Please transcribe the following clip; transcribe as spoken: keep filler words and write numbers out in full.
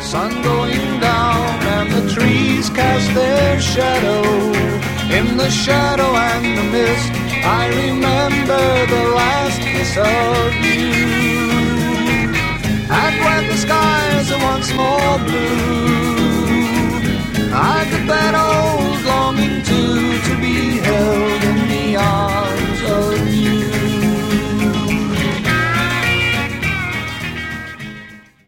sun going down and the trees cast their shadow. In the shadow and the mist, I remember the last kiss of you. And when the skies are once more blue,